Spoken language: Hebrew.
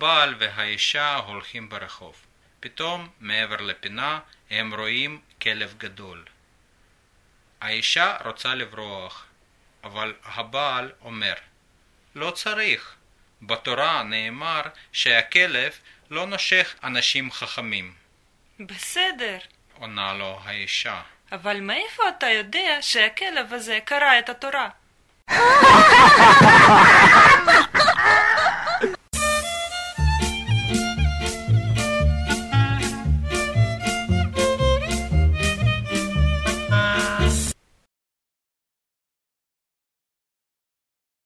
הבעל והאישה הולכים ברחוב. פתאום מעבר לפינה הם רואים כלב גדול. האישה רוצה לברוח, אבל הבעל אומר, לא צריך. בתורה נאמר שהכלב לא נושך אנשים חכמים. בסדר. עונה לו האישה. אבל מאיפה אתה יודע שהכלב הזה קרא את התורה?